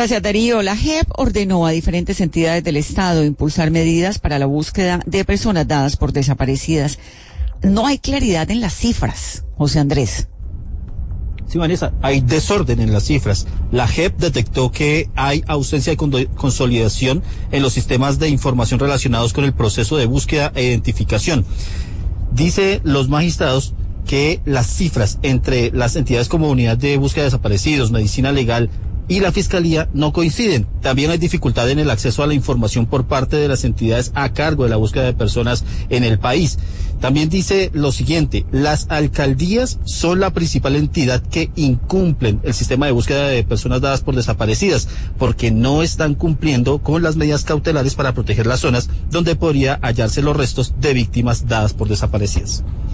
Gracias, Darío. La JEP ordenó a diferentes entidades del Estado impulsar medidas para la búsqueda de personas dadas por desaparecidas. No hay claridad en las cifras, José Andrés. Sí, Vanessa, hay desorden en las cifras. La JEP detectó que hay ausencia de consolidación en los sistemas de información relacionados con el proceso de búsqueda e identificación. Dice los magistrados que las cifras entre las entidades como Unidad de Búsqueda de Desaparecidos, Medicina Legal y la Fiscalía no coinciden. También hay dificultad en el acceso a la información por parte de las entidades a cargo de la búsqueda de personas en el país. También dice lo siguiente: las alcaldías son la principal entidad que incumplen el sistema de búsqueda de personas dadas por desaparecidas, porque no están cumpliendo con las medidas cautelares para proteger las zonas donde podría hallarse los restos de víctimas dadas por desaparecidas.